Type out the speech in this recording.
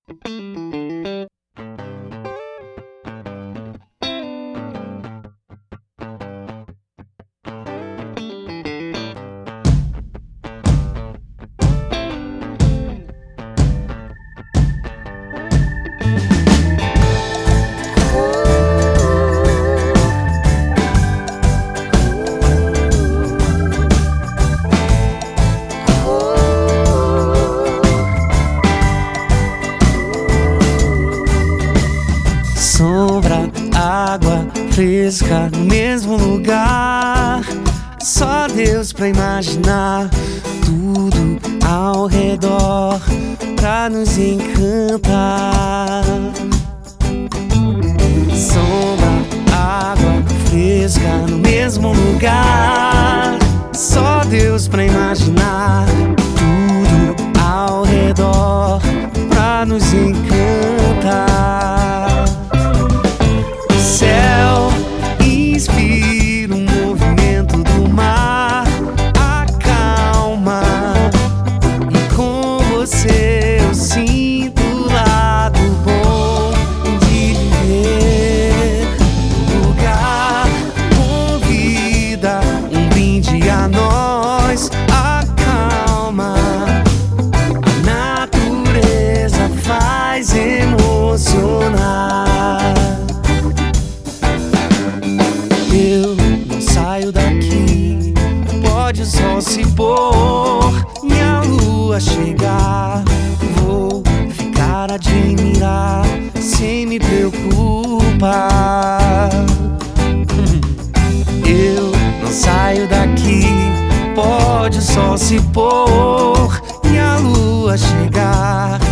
Sombra, água fresca no mesmo lugar. Só Deus pra imaginar tudo ao redor pra nos encantar. Sombra, água fresca no mesmo lugar. Só Deus pra imaginar tudo ao redor pra nos encantar. O céu inspira o movimento do mar, acalma, e com você eu sinto o lado bom de viver. O lugar convida um brinde a nós, acalma, a natureza faz emocionar. Eu não saio daqui, pode o sol se pôr e a lua chegar. Vou ficar a admirar sem me preocupar. Eu não saio daqui, pode o sol se pôr e a lua chegar.